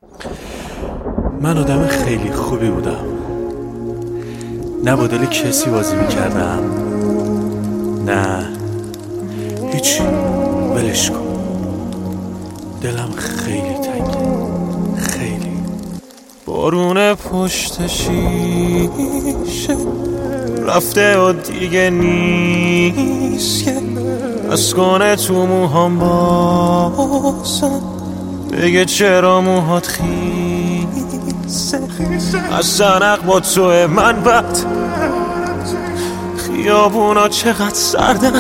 من آدم خیلی خوبی بودم، نه با دل کسی بازی میکردم، نه هیچی، ولش کن. دلم خیلی تنگه، خیلی. بارون پشت شیشه رفته و دیگه نیست که از کنه تو موهام بازم بگه چرا موهات خیسه. از سنق با توه من بد، خیابونا چقدر سردن،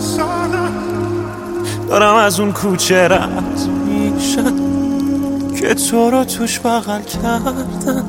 دارم از اون کوچه رد میشم که تو رو توش بغل کردم.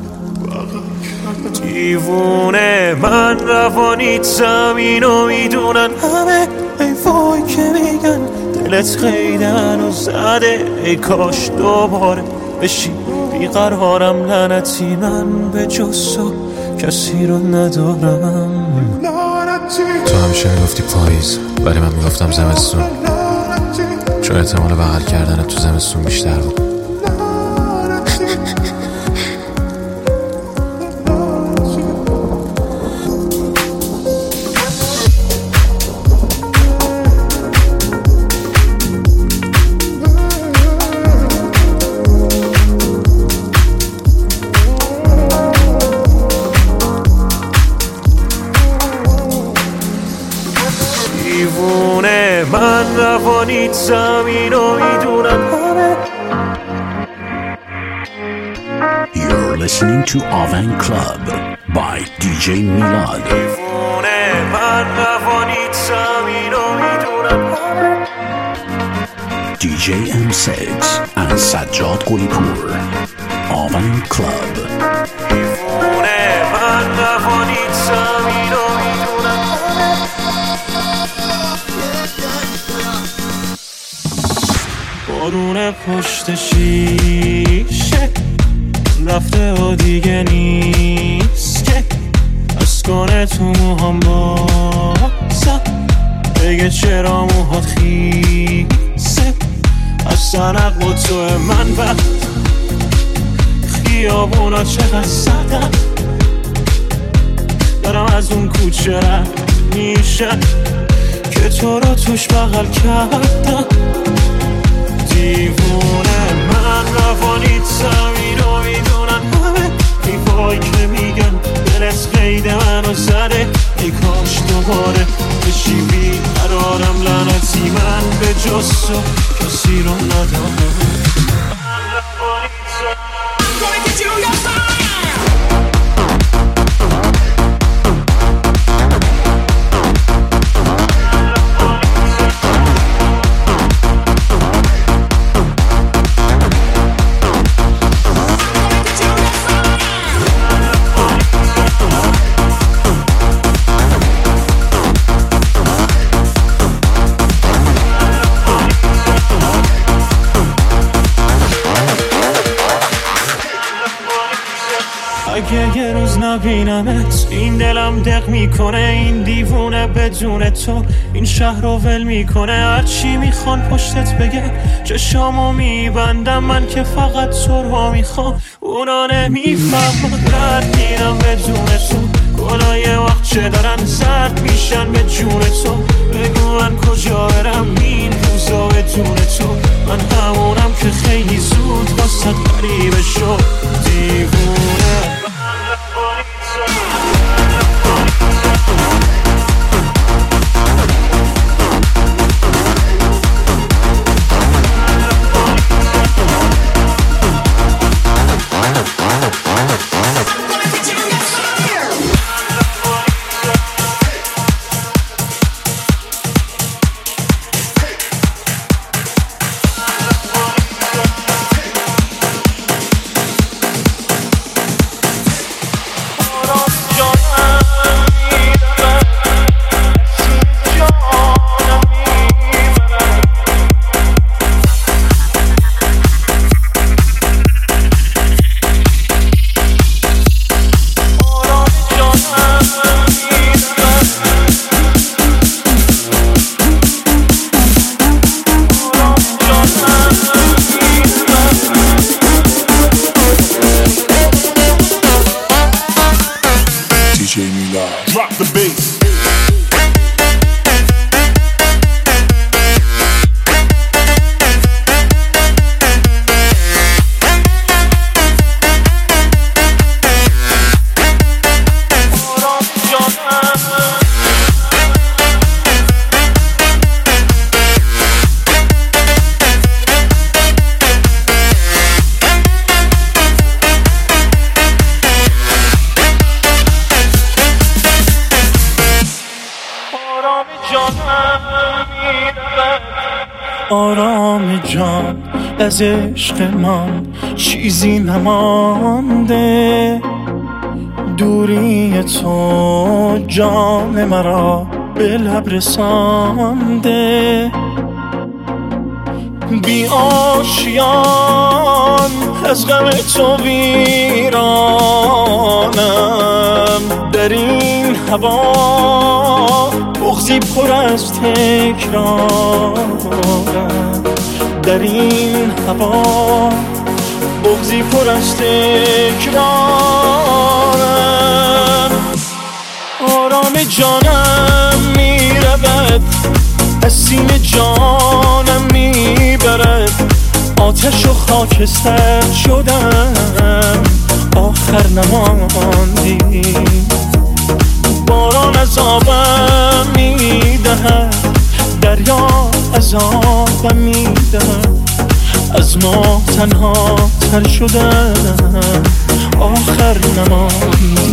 دیوونه من روانیت زمینو میدونن همه، ای وای که میگن دلت خیدن و زده، ای کاش دوباره بشی بیقرارم. لعنتی من به جز تو کسی رو ندارم. تو همیشه میگفتی پاییز ولی من میگفتم زمستون، چون احتمال بغل کردن تو زمستون بیشتر بود. دیوونه من روانیت زمینو میدونن همه. You're listening to Avan Club by DJ Milad. دیوونه من روانیت زمینو میدونن همه. DJ M6 and Sajjad Qulipur. Avan Club. دیوونه من روانیت زمینو میدونن همه. بارون پشت شیشه رفته و دیگه نیست که از کنه تو موهام بازم بگه چرا موهات خیسه. از سنق با توه من بد، خیابونا چقدر سردن، دارم از اون کوچه رد میشم که تو رو توش بغل کردم. دیوونه من روانیت زمینو میدونن همه، ای وای که میگن دلت قید منو زده، ای کاش دوباره بشی بیقرارم. لعنتی من به جز تو کسی رو ندارم. اگه یه روز نبینمت این دلم دق میکنه، این دیوونه بدون تو این شهر رو ول میکنه. هرچی میخوان پشتت بگه چشامو میبندم، من که فقط تو رو میخوام، اونا نمیفهمن. رد میرم بدون تو، گناه وقت چه دارن زرد میشن به جون تو. بگو من کجا برم این روزا بدون تو، من همونم که خیلی زود واسه غریبه شد. دیوونه آرام جان از عشق من چیزی نمانده، دوری تو جان مرا به لب رسانده. بی آشیان از غم تو ویرانم، در این هوا بغضی پر از تکرارم، در این هوا بغضی پر از تکرارم. آرام جانم میرود از سینه جانم میبرد، آتش و خاکستر شدم آخر نماندی. باران از آبم میدهد، دریا از آبم میدهد، از ما تنها تر شدم آخر نماندی.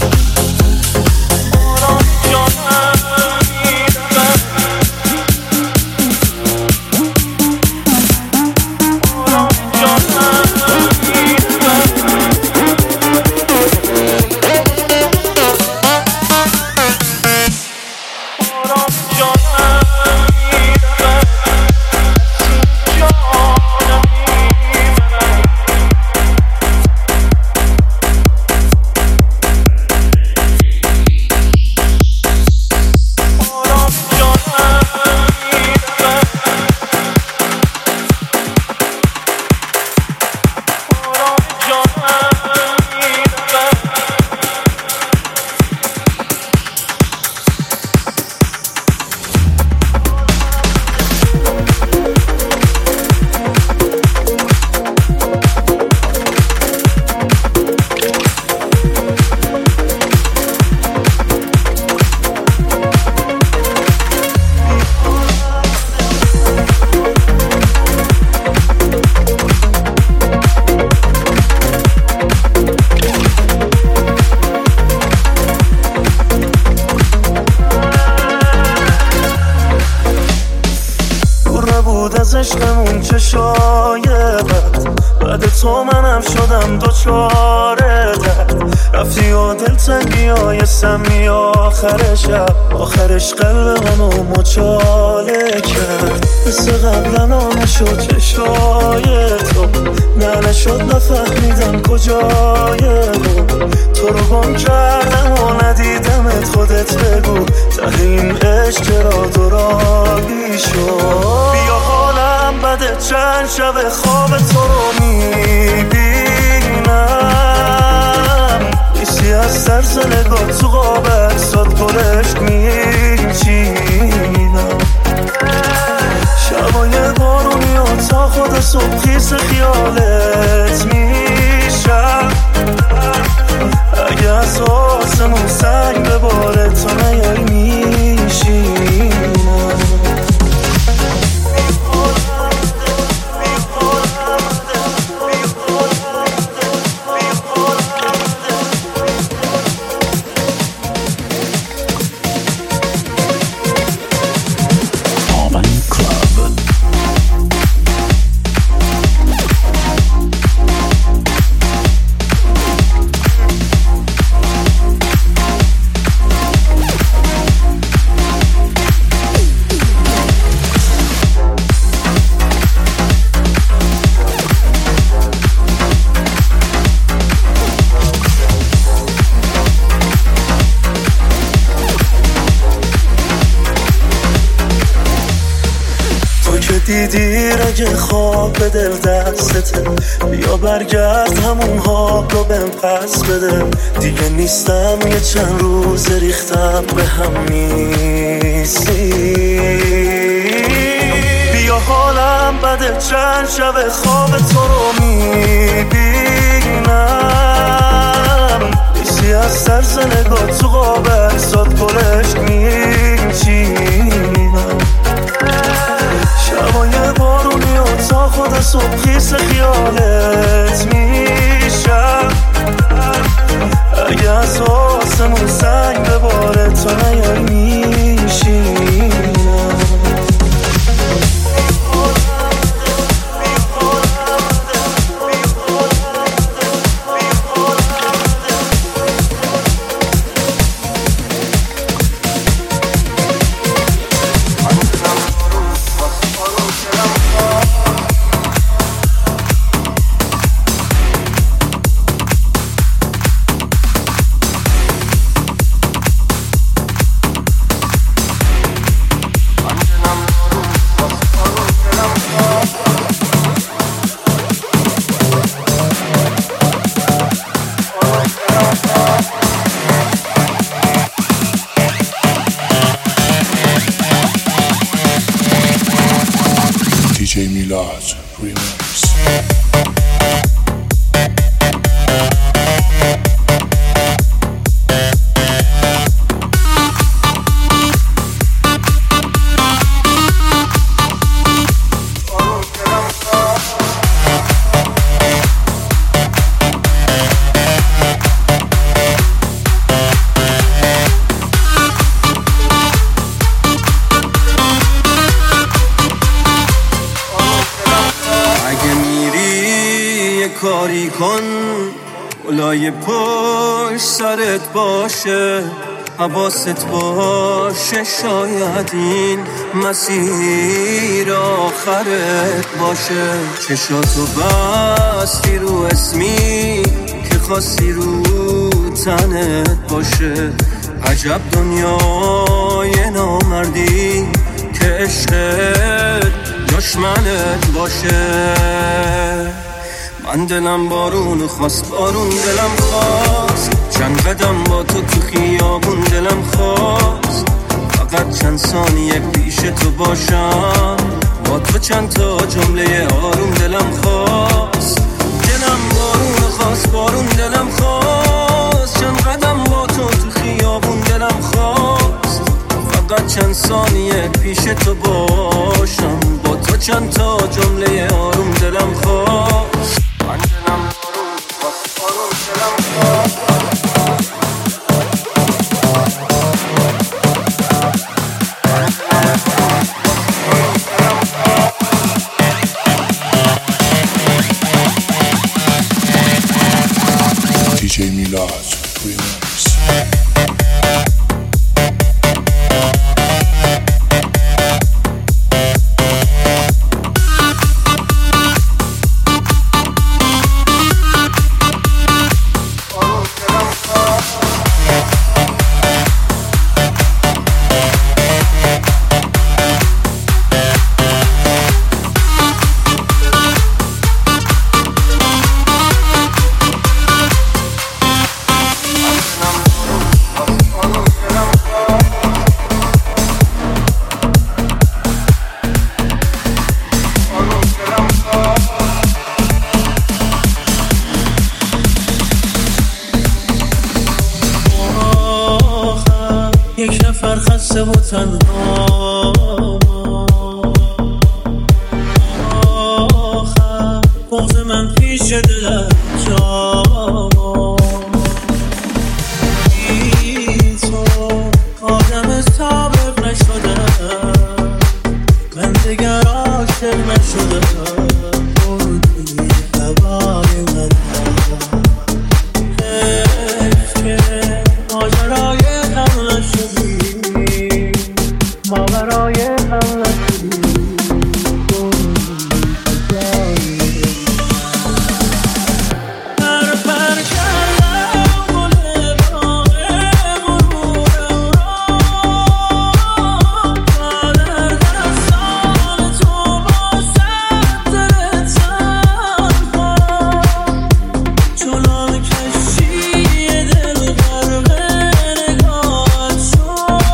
عشقمون چه شاید، بعد تو منم شدم دوچاره درد. رفتی و دلتنگی های سمی آخر شب، آخرش قلب منو مچاله کرد. مثل قبلا نشد چشای تو، نه نشد نفهمیدم کجای تو رو گم کردم و ندیدمت. خودت بگو ته این عشق چرا دورانی شد. بیا حالم بده چند شب خواب تو رو میبینم، نیستی از سرز نگاه تو قابل ساد گلشت میچینم. شبای بارونی و تا خود صبح خیس خیالت میشم. اگه از آسمون سنگ بباره تو نیای میشینم. دیدی رگ خواب به دل دستته، بیا برگرد همون حال رو بهم پس بده. دیگه نیستم یه چند روز ریختم به هم نیستی. بیا حالم بده چند شب خواب تو رو میبینم، نیستی از سرز نگاه تو قابل ساد گلشت میچینم. شبای بارونی و تا خود صبح خیس خیالت میشم. اگه از آسمون سنگ بباره تو نیای میشینم. کاری کن اولای پشت سرت باشه حواست باشه شاید این مسیر آخرت باشه چشاتو بستی رو اسمی که خواستی رو تنت باشه عجب دنیای نامردی که عشقت دشمنت باشه من دلم بارون خواست بارون دلم خواست چند قدم با تو خیابون دلم خواست فقط چند ثانیه پیش تو باشم با تو چند تا جمله آروم دلم خواست دلم بارون خواست بارون دلم خواست چند قدم با تو خیابون دلم خواست فقط چند ثانیه پیش تو باشم با تو چند تا جمله آروم دلم خواست من دلم بارون خواست بارون دلم خواست DJ Milaz Remix. یک نفر خسته و تنها آخر بغض من پیش دلم جا بی تو آدم سابق نشدم من دیگر عاشق نشدم بودی هوای من حیف که ماجرای ما برای هم نشدیم پر پر کردم گل باغ غرورم را در دستان تو با صدر تنها چنان کشتی دل غرق نگاهت شد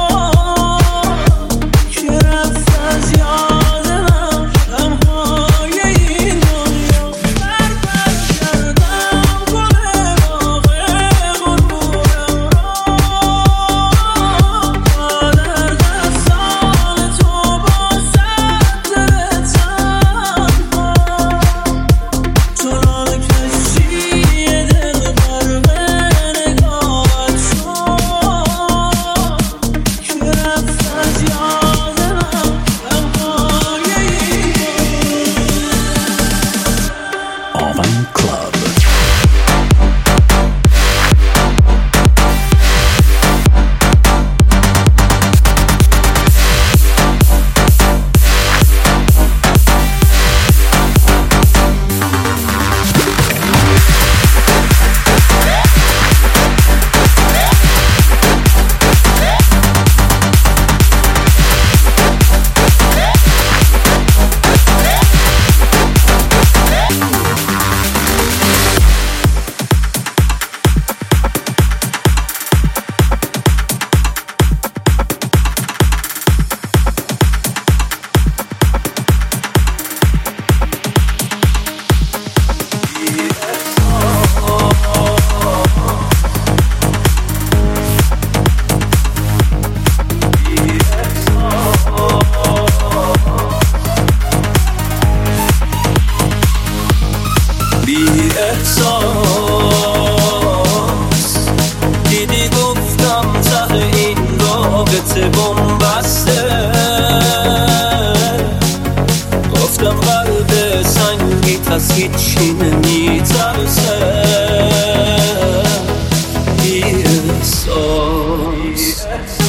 از هیچی میترسه بی احساس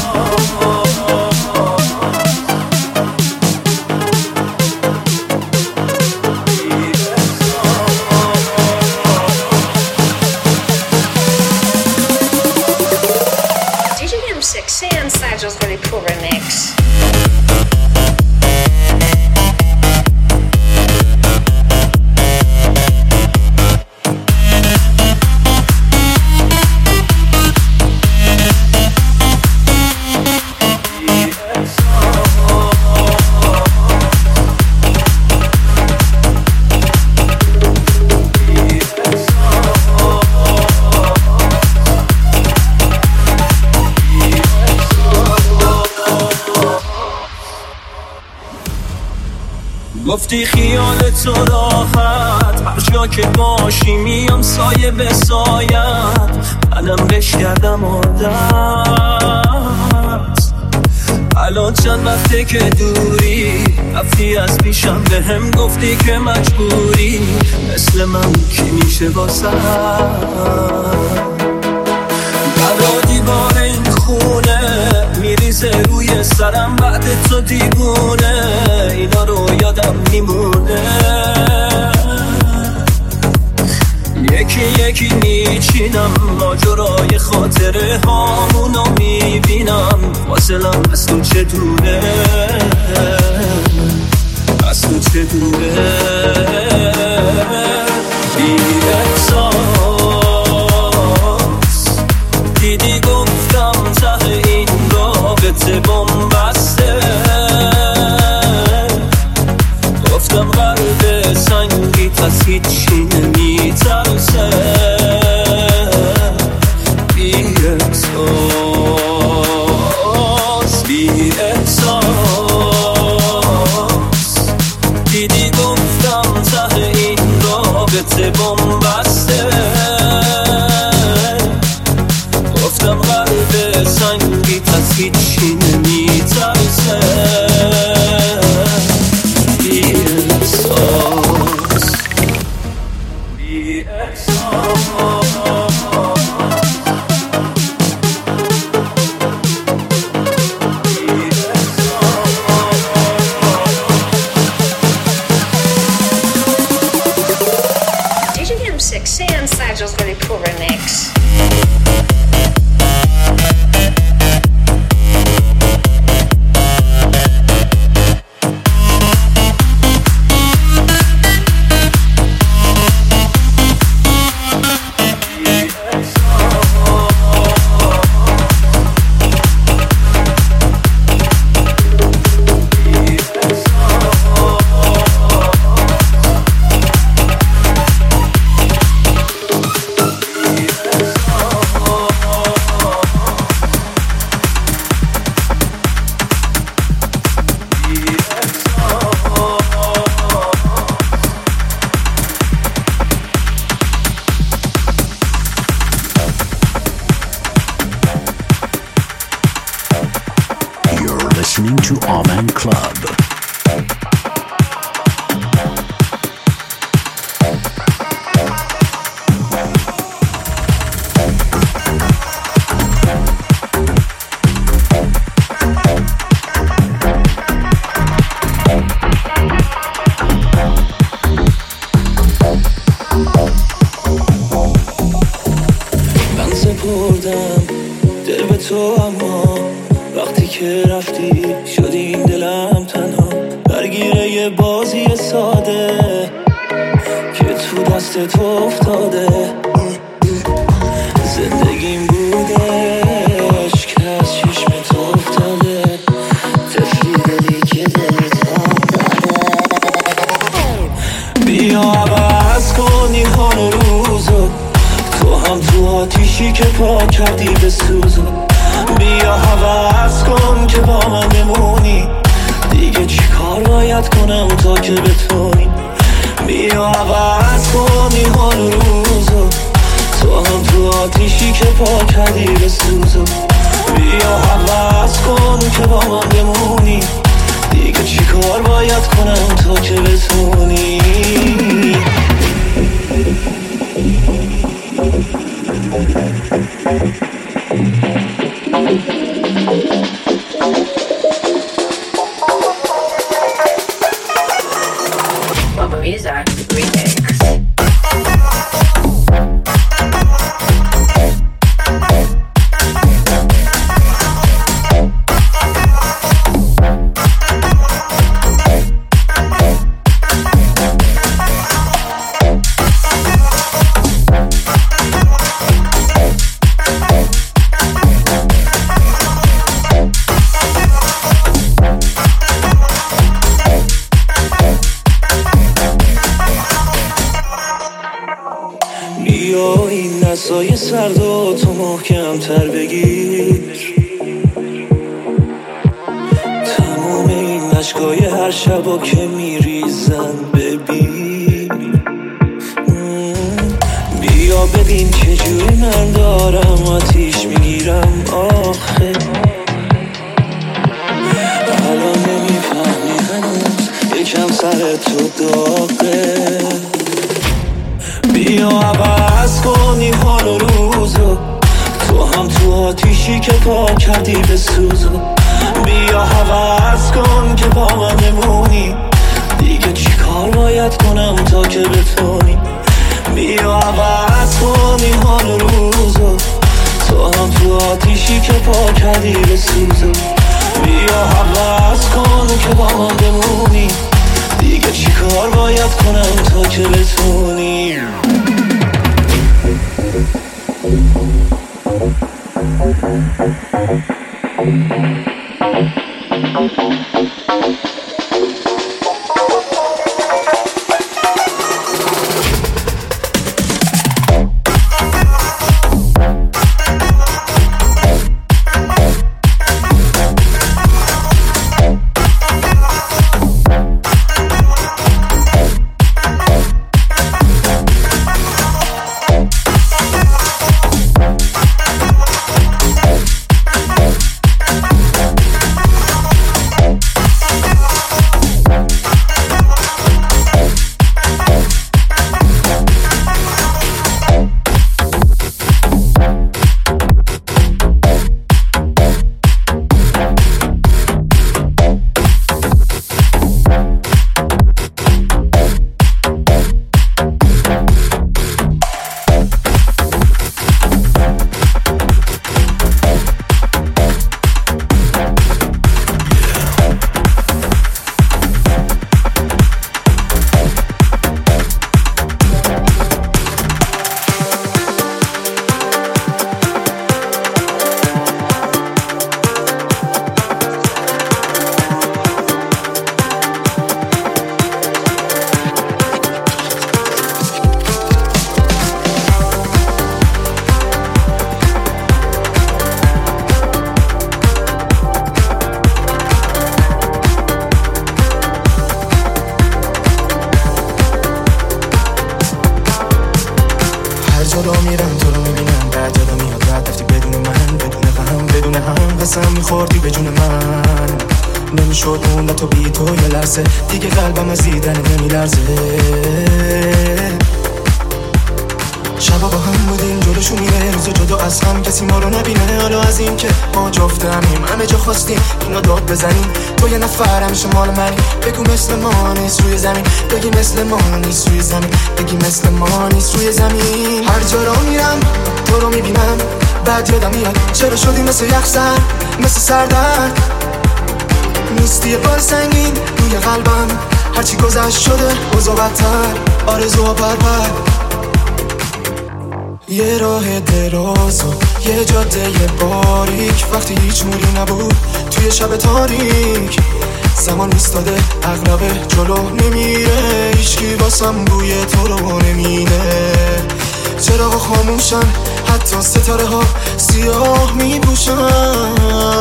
Just really cool remix. گفتی خیالت راحت هر جا که باشی میام سایه به سایت منم بش کردم عادت الان چند وقته که دوری رفتی از پیشم به هم گفتی که مجبوری مثل من کی میشه واسه برا دیوار این خونه میریزه روی سرم بعد تو دیوونه اینا رو یادم میمونه یکی یکی میچینم ماجرای خاطره هامونو میبینم واصلم از تو چه دوره از تو چه دوره بی احساس دیدی گفتم ته این رابطه بمبسته گفتم قلب سنگیت از هیچی نمیترسه بی احساس بی احساس دیدی گفتم ته این رابطه بمبسته گفتم قلب سنگیت از هیچی نمیترسه بی احساس بی احساس DJM 6 and Sajal's really cool remix. Listening to Avan Club. من سپردم دل به تو اما وقتی که رفتی شدی این دلم تنها درگیره یه بازی ساده که تو دست تو افتاده زندگیم بودش که از چشم تو افتاده تفلی دلی که دلت هم داده بیا عوض کنی حال روزو تو هم تو آتیشی که پا کردی به سوزو بیا عوض کن که با من بمونی دیگه چی کار باید کنم تا که بتونی بیا عوض کنی حال روزو تو هم تو آتیشی که پا کردی به سوزو بیا عوض کن که با من بمونی دیگه چی کار باید کنم تا که بتونی بیا این دستای سردو تو محکم تر بگیر، تمام این اشکای هر شبا که میریزن ببین. بیا ببین چجوری من دارم آتیش میگیرم آخه، الان نمیفهمی هنوز یکم سر تو داغه. بیا عوض کنیم حال و روزو، تو هم تو آتیشی که پا کردی به سوزو. بیا عوض کن که با من بمونی، دیگه چی کار باید کنم تا که بتونی. بیا عوض کنیم حال و روزو، تو هم تو آتیشی که پا کردی به سوزو. بیا عوض کن که با من بمونی، دیگه چی کار باید کنم تا که بتونی. دیگه قلبم از دیدن نمیلرزه. شبا با هم بودیم جلوشون میره، روز جدا از هم کسی ما رو نبینه. حالا از این که ما جفت همیم همه جا خواستیم اینو داد بزنیم. تو یه نفر همیشه مال منی، بگو مثل ما نیست روی زمین، بگی مثل ما نیست روی زمین، بگی مثل ما نیست روی زمین. هر جا را میرم تو رو میبینم، بعد یادم میاد چرا شدی مثل یخزن، مثل سردرد نیستی یه بار سنگین روی قلبم. هرچی گذشت شده اوضاع بدتر، آرزوها پرپر. یه راه دراز و یه جاده باریک، وقتی هیچ نوری نبود توی شب تاریک. زمان ایستاده اغلب جلو نمیره، هیچکی واسم بوی تو رو نمیده. چراغ خاموشن حتی ستاره ها سیاه میپوشن.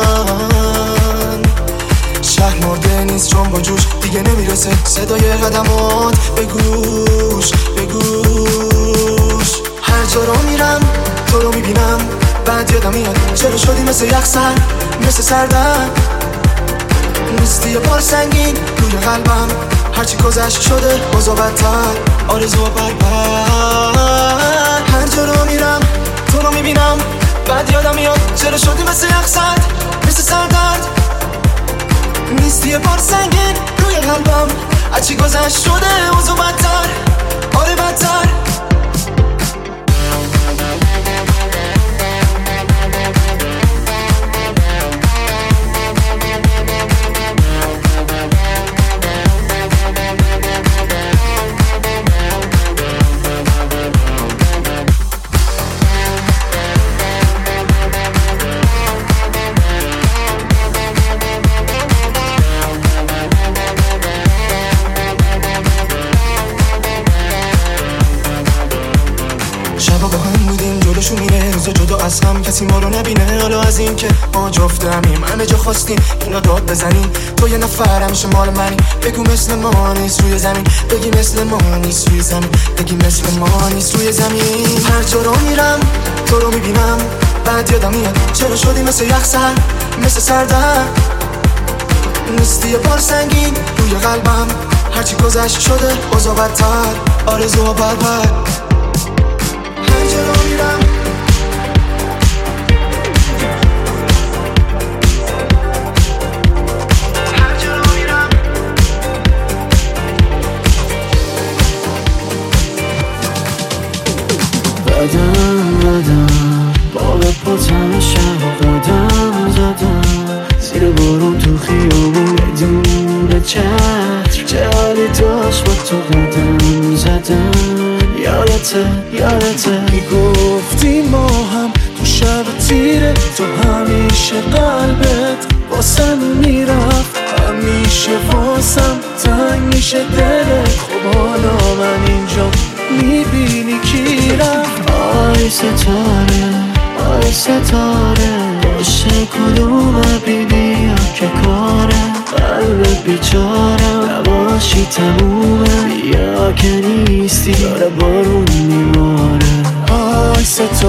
شهر مرده نیست چون با جوش دیگه نمیرسه صدای قدمات به گوش به گوش. هر جا رو میرم تو رو میبینم، بعد یادم میاد چرا شدی مثل یخزن، مثل سردرد نیستی یه بار سنگین روی قلبم. هرچی گذشت شده اوضاع بدتر، آرزوها پرپر. هر جا رو میرم تو رو میبینم، بعد یادم میاد چرا شدی مثل یخزن، مثل سردرد نیستی یه بار سنگین روی قلبم. هرچی گذشت شده اوضاع بدتر، آره بدتر. تو میره روز جدا از هم کسی ما رو نبینه. حالا از این که ما جفت همیم همه جا خواستیم اینا داد بزنیم. تو یه نفر همیشه مال منی. بگو مثل ما نیست روی زمین. بگی مثل ما نیست روی زمین. بگی مثل ما نیست روی زمین. هر جا رو میرم تو رو میبینم بعد یادم میاد چرا شدی مثل یخ سر مثل سردر. نیستی یه بار سنگین روی قلبم. هرچی گذشت شده اوضاع بدتر. آرزوها بربر. هر جا رو میرم بدم باغ پاتم شب قدم زدم زیر بارون تو خیابون بدون چتر. چه حالی داشت با تو قدم زدم. یادته میگفتی ما هم تو شب تیره. تو همیشه قلبت واسم میرفت. همیشه واسم تنگ میشه دلت. خب حالا من اینجا میبینی کی رفت. آی ستاره باشه کدوم بیدیا که کاره. قلب بیچارم نباشی تمومه. بیا که نیستی داره بارون میباره. آی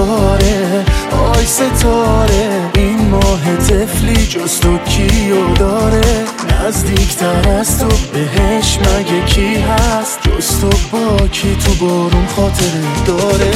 ستاره این ماه طفلی جز تو کیو داره. نزدیکتر از تو بهش مگه کی هست جز تو با کی تو بارون خاطره داره.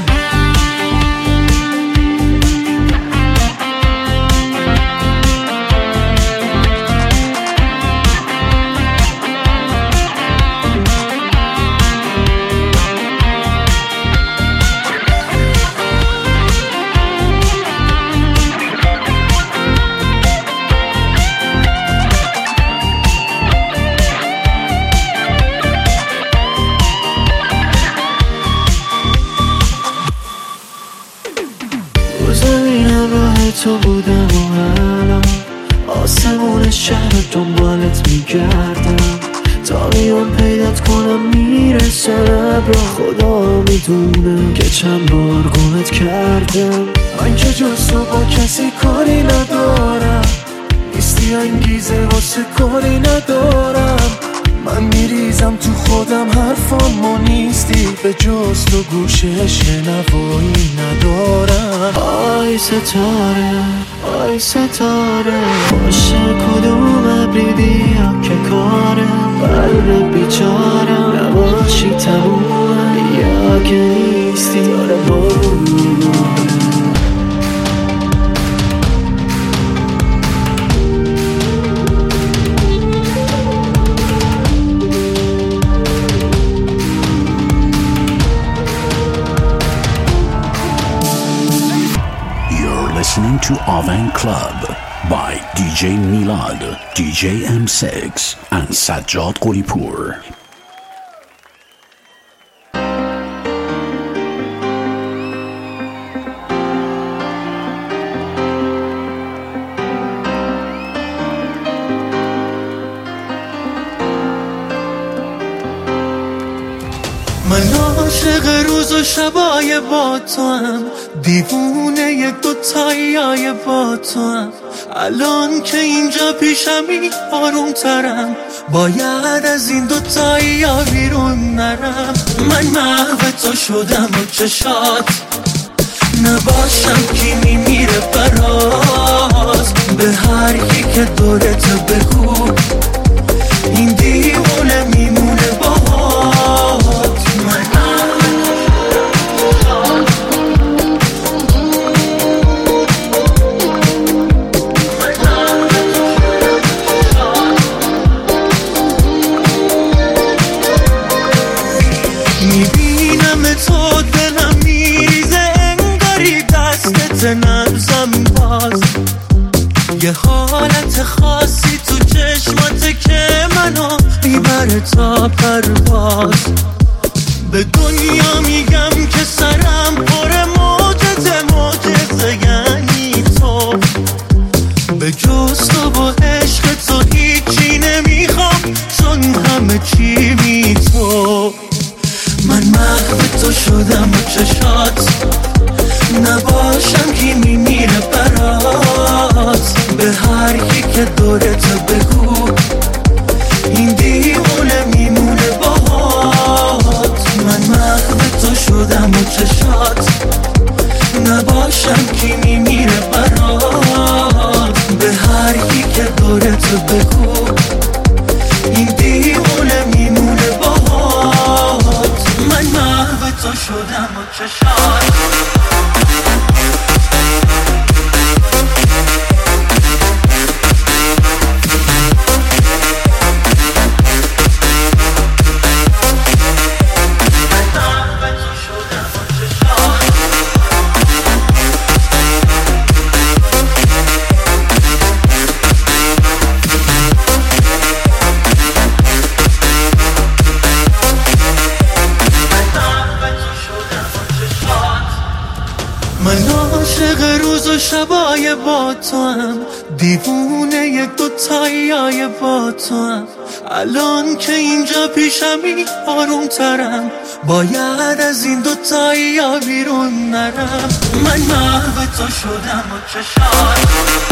تو بودم و الان آسمون شهر دنبالت میگردم. تا میام پیدات کنم میرسه لب را. خدا میدونه که چند بار گمت کردم. من که جز تو با کسی کاری ندارم. نیستی انگیزه واسه کاری ندارم. من میریزم تو خودم حرفامو نیستی. به جز تو گوشه شنوایی ندارم. آی ستاره باشه کدوم ابری بیا که کاره. قلب بیچارم نباشی تمومه. بیا که نیستی داره بارون میباره. Listening to Avan Club by DJ Milad, DJ M6 and Sajjad Qolipur. من عاشق روز و شبای با تو هم. دیوونه دوتایی با تو هم. الان که اینجا پیشمی آروم ترم. باید از این دوتایی بیرون نرم. من محو تو شدم و چشات نباشم کی میمیره برات. به هر کی که دورت بگو این دیوونه میمونه باهات. میبینم تو دلم میریزه انگاری دستت نبزم باز. یه حالت خاصی تو چشماته که منو میبره تا پرواز. به دنیا میگم که سرم پر معجزه یعنی تو. به جز تو با عشق تو هیچی نمیخوام چون همه چی بی تو. من محو تو شدم و چشات نباشم کی میمیره برات، به هر کی که دورت بگو این دیوونه میمونه باهات. من محو تو شدم و چشات، نباشم کی میمیره برات، به هر کی که دورت بگو این دیوونه میمونه باهات. من محو تو شدم و چشات. من عاشق روز و شبای با تو هم، دیوونه یک دو تایای با تو هم. الان که اینجا پیشمی آروم ترم، باید از این دو تایا بیرون نرم. من محو تو شدم و چشات.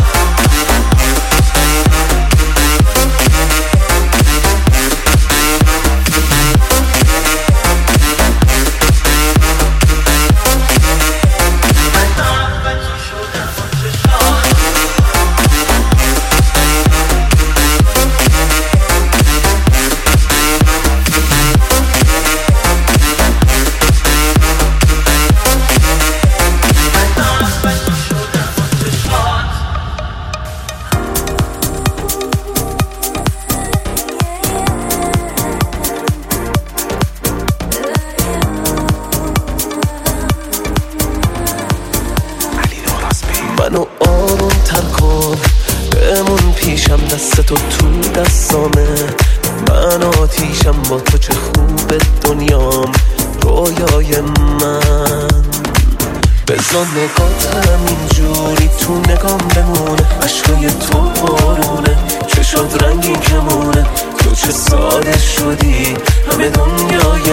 منو آروم تر کن، بمون پیشم، دستتو تو دستامه. من آتیشم با تو، چه خوبه دنیام، رویای من. بزن نگات همینجوری تو نگام بمونه، عشقای تو بارونه، چه شد رنگین کمونه. تو چه ساده شدی همه دنیای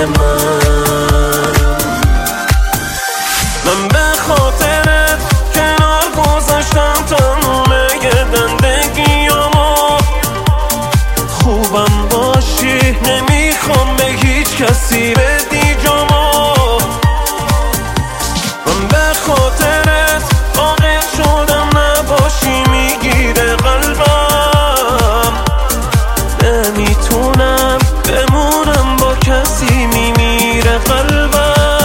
من به خاطرت گذاشتم تمومه زندگیامو. خوبم باشی، نمیخوام به هیچ کسی بدی جامو. من به خاطرت عاقل شدم، نباشی میگیره قلبم. نمیتونم بمونم با کسی، میمیره قلبم.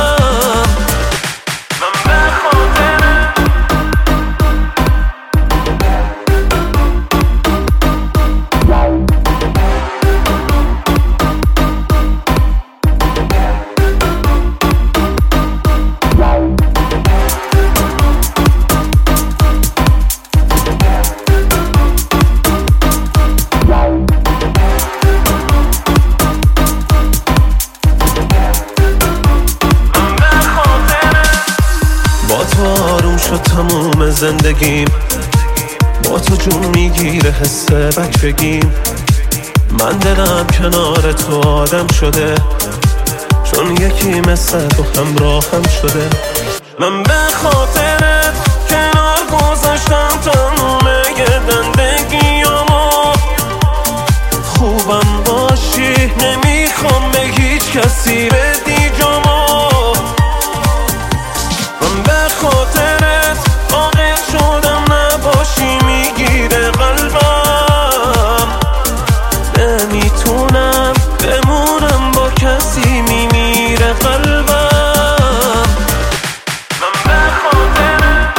با تو آروم شد تموم زندگیم، با تو جون میگیره حس بچگیم. من دلم کنار تو آدم شده، چون یکی مثل تو همراهم شده. من به خاطرت کنار گذاشتم تموم زندگیامو. خوبم باشی، نمیخوام به هیچ کسی بدی جامو. من به خاطرت عاقل شدم، نباشی میگیره قلبم. نمیتونم بمونم با کسی، میمیره قلبم. من به خاطرت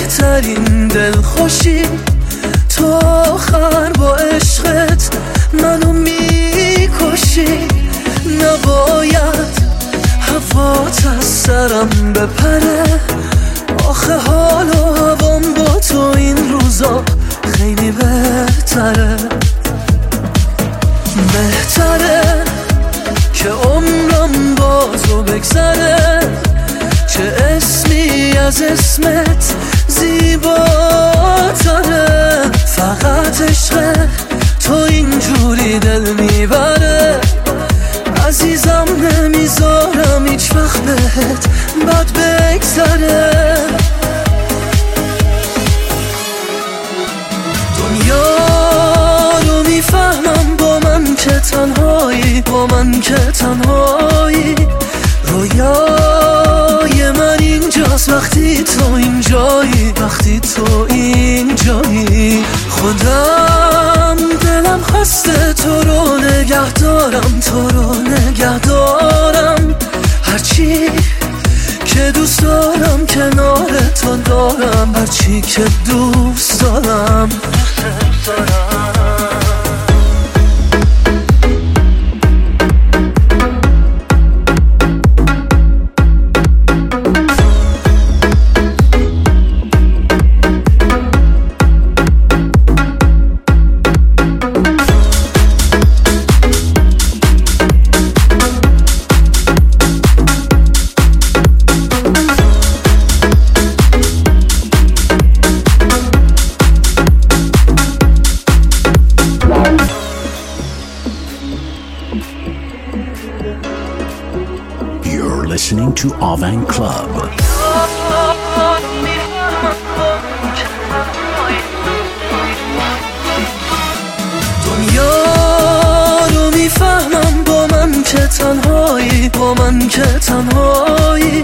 بهترین دلخوشی، تو آخر با عشقت منو میکشی. نباید هوات از سرم بپره، آخه حال و هوام با تو این روزا خیلی بهتره. بهتره که عمرم با تو بگذره، چه اسمی از اسمت زیباتره. فقط عشق تو اینجوری دل میبره، عزیزم نمیذارم هیچ وقت بهت بد بگذره. دنیا رو میفهمم با من که تنهایی، با من که تنهایی. رویای من اینجاست وقتی تو اینجایی، وقتی تو اینجایی. خودم دلم خسته تو رو نگه دارم، تو رو نگه دارم. هرچی که دوست دارم کنار تو دارم، هرچی که دوست دارم. Listening to Aven Club. دنیا رو میفهمم با من که تنهایی، با من که تنهایی.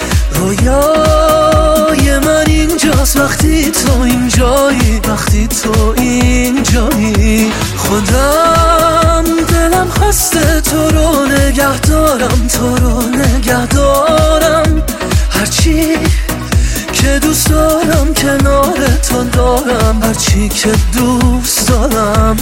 رویای من اینجاست وقتی تو اینجایی، وقتی تو اینجایی. خودم دلم خسته تو رو نگه دارم، تو رو نگه دارم. هرچی که دوست دارم کنار تو دارم، هرچی که دوست دارم.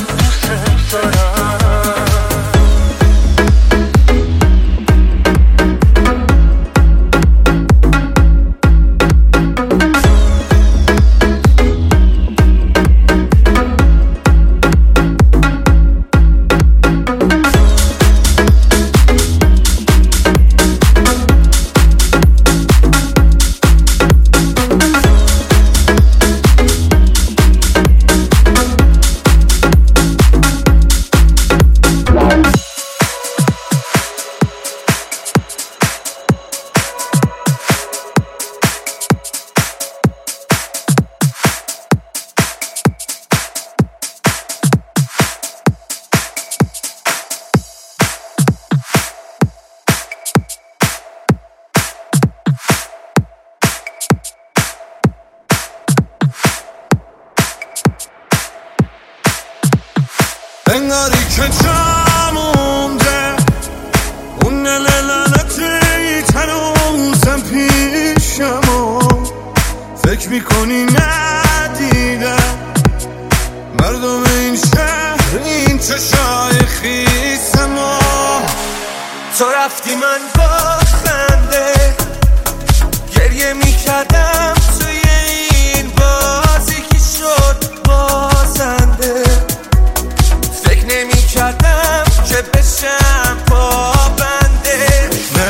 انگاری که جامونده اون لعنتی تنوزم پیشمو، فکر میکنی ندیدم مردم این شهر این چشای خیسمو. تو رفتی من با خنده گریه میکردم توی این بازی که شد بازنده. فکر نمیکردم که بشم پابنده.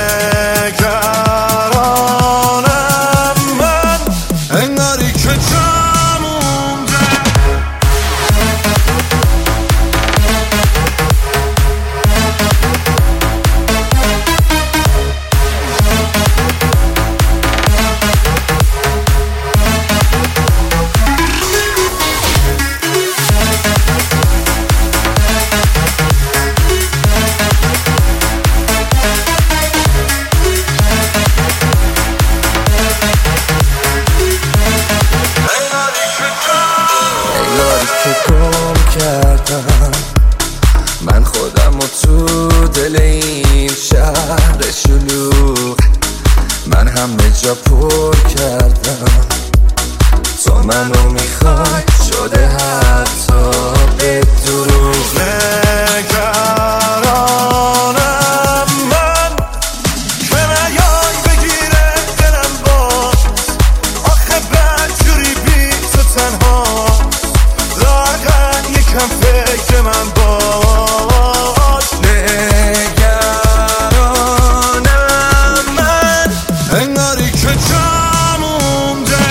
نگرانم من انگاری که جامونده. من خودم و تو دل این شهر شلوغ، من همه جا پر کردم. منو میخوای شده حتی به دروغ. نگرانم من که نیای بگیره دلم باز، آخه بدجوری بی تو تنها، لااقل یکم فکر من باش. نگرانم من انگاری که جا مونده،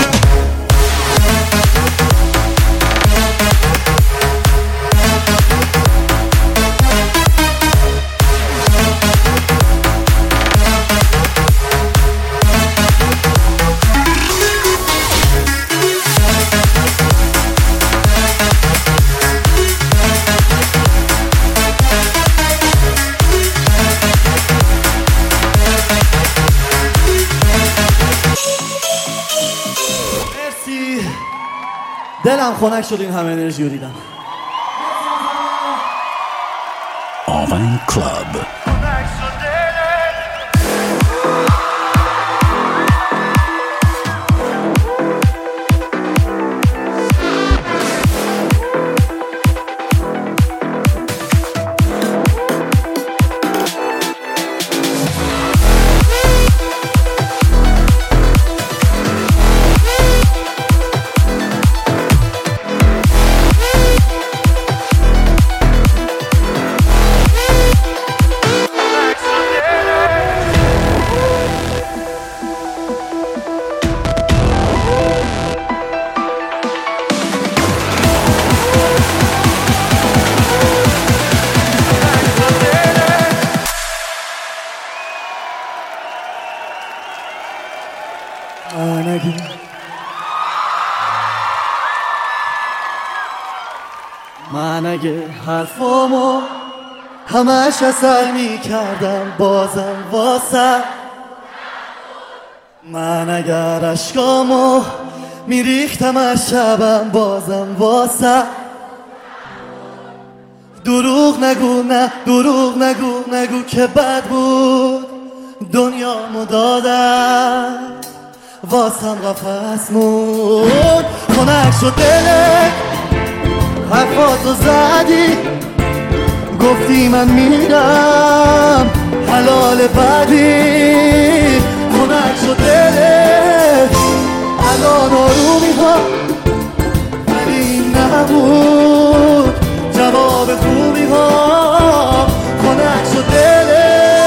مرسی. دلم خنک شد این همه انرژی رو دیدم. آون کلاب. من اگه حرفامو همش اثر میکردم بازم واسه، من اگر اشکامو میریختم از شبم بازم واسه. دروغ نگو نه دروغ نگو که بد بود دنیامو دادم واسم قفس مون. خنک شد دلت حرفاتو زدی، گفتی من میرم حلال بعدی. خنک شد دلت الان آرومی ها، ولی این نبود جواب خوبی ها. خنک شد دلت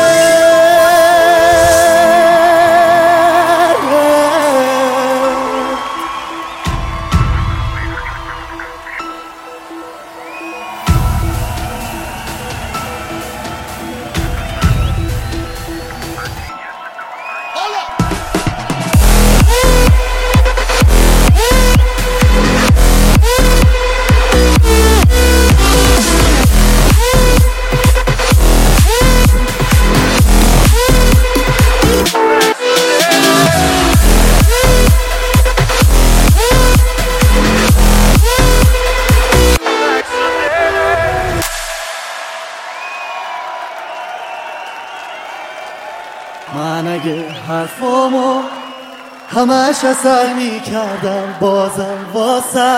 من اگه حرفامو همش اثر میکردم بازم واسه،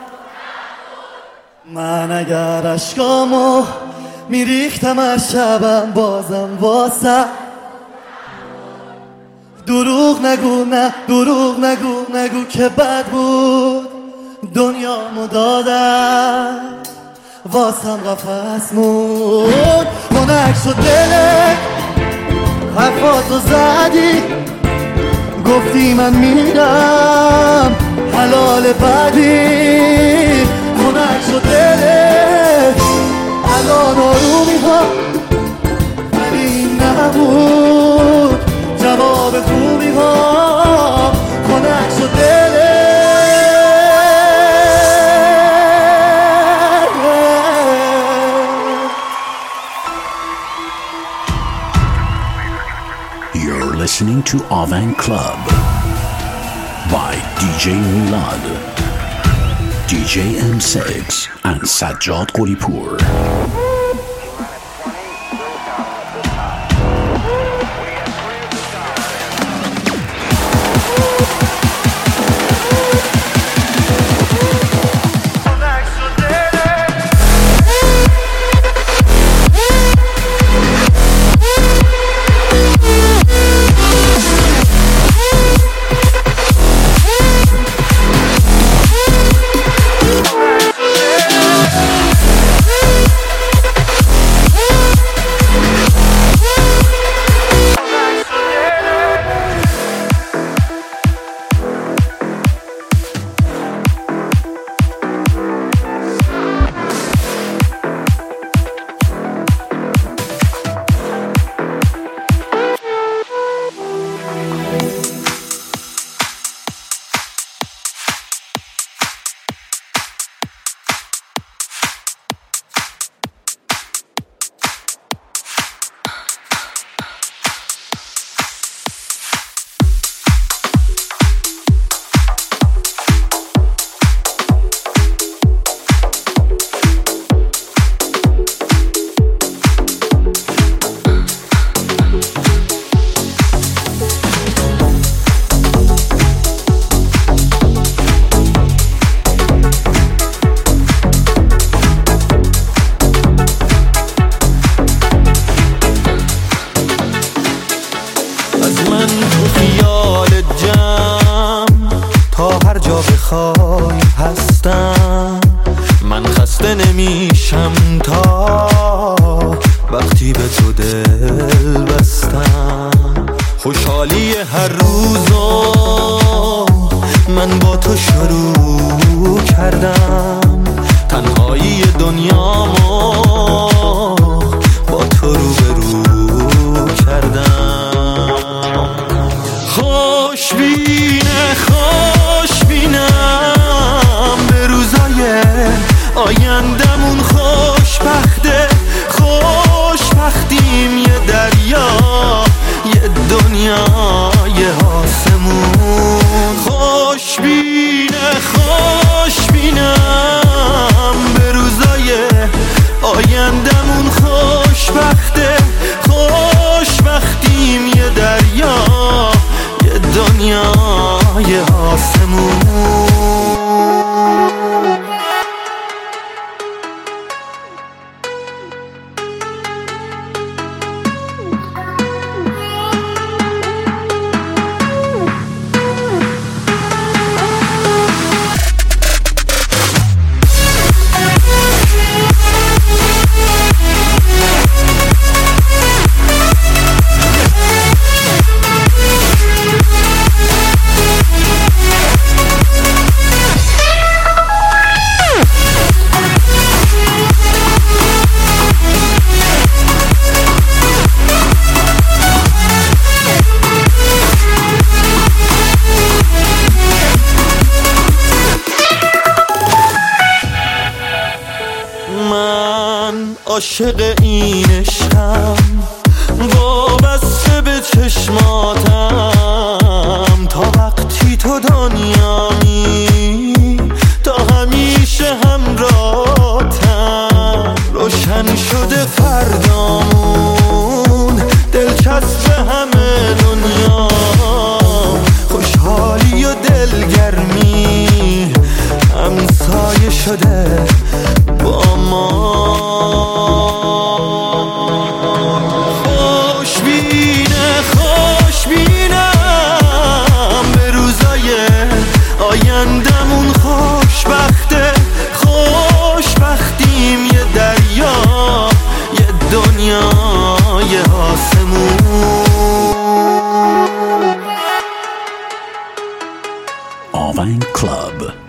من اگر اشکامو میریختم از شبم بازم واسه. دروغ نگو نه دروغ نگو که بد بود دنیامو دادم واسم قفس مون. خنک شد دلت حرفاتو زدی، گفتی من میرم حلال بعدی. خنک شد دلت الان آرومی ها، ولی نبود جواب خوبی ها. خنک شد دلت You're listening to Avan Club by DJ Milad, DJ M6 and Sajjad Qolipur. بخوای هستم، من خسته نمیشم تا وقتی به تو دل بستم. خوشحالی هر روزو من با تو شروع کردم، تنهایی دنیامو با تو روبرو کردم. خوشبینم به روزای آیندمون، خوشبخته خوشبختیم، یه دریا یه دنیا یه آسمون. خوشبینم به روزای آیندمون، خوشبخته خوشبختیم، یه دریا یه دنیا یه آسمون. عاشق این عشقم، وابسته به چشماتم، تا وقتی تو دنیامی تا همیشه همراهتم. روشن شده فردامون، دلچسب همه دنیا، خوشحالی و دلگرمی همسایه شده با ما. خوشبینم به روزای آیندمون، خوشبخته خوشبختیم، یه دریا یه دنیا یه آسمون. آون کلاب